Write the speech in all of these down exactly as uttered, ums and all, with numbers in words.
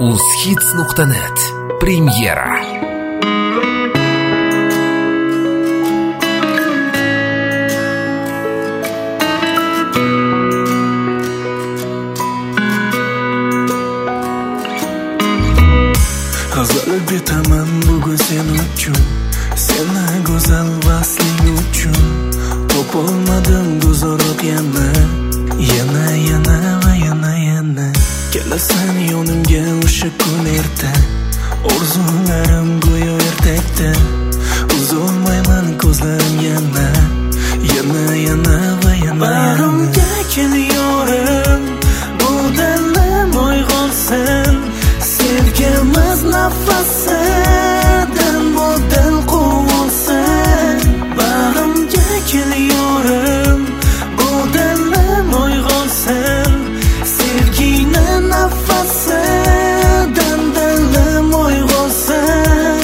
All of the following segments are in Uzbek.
uzhits nuqta net Premyera. G'azal betaman bugun sen uchun, seni go'zal vasling uchun. Topolmadim go'zalroq yana, yana yana va yana yana. Kelasan yonimga o'sha kun erta, orzularim go'yo ertakda. Uzolmayman ko'zlarim yana, yana yana va yana. Bag'rimga kel yorim, bu dalam uyg'onsin. Sevgimiz nafasidan bu dil quvonsin. Bag'rimga kel yorim, bu dalam uyg'onsin. Sevgini nafasidan dilim uyg'onsin.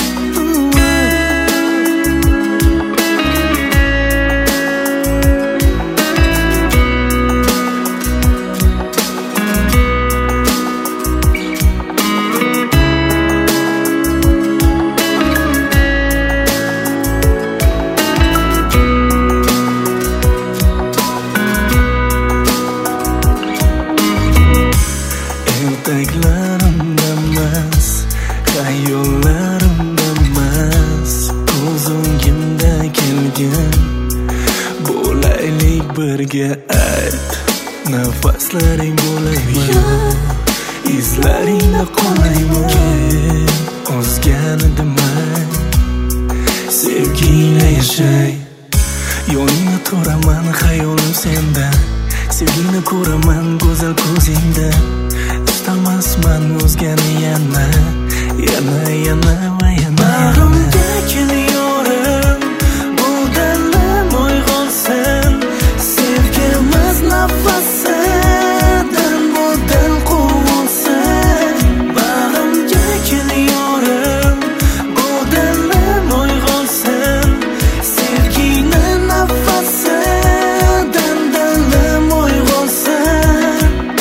Taklarimda emas, xayollarimda emas, ko'z o'ngimda kelgan. Bo'laylik birga ayt, nafaslaring bo'laymi, izlaringda qolaymi. O'zgani demay, sevgingla yashay. Yoningda turaman, xayolim senda. Sevgingni ko'raman go'zal ko'zingda. Istamasman o'zgani yana, yana yana va yana. Bag'rimga kel yorim, bu dalam uyg'onsin. Sevgimiz nafasidan bu dil quvonsin. Bag'rimga kel yorim, bu dalam uyg'onsin. Sevgini nafasidan dilim uyg'onsin.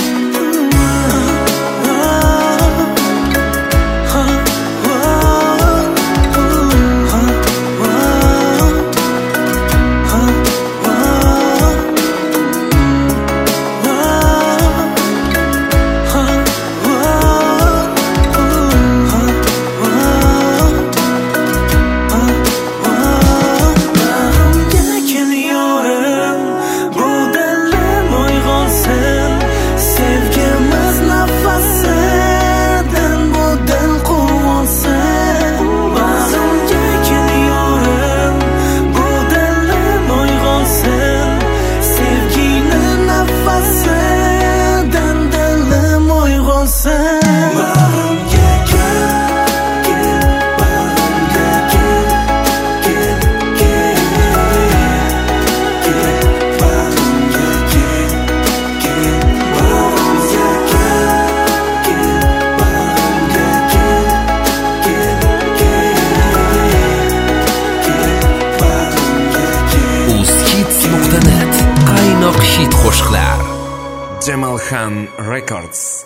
uzhits nuqta net Qaynoq hit qo'shiqlar. Jamalxan Records.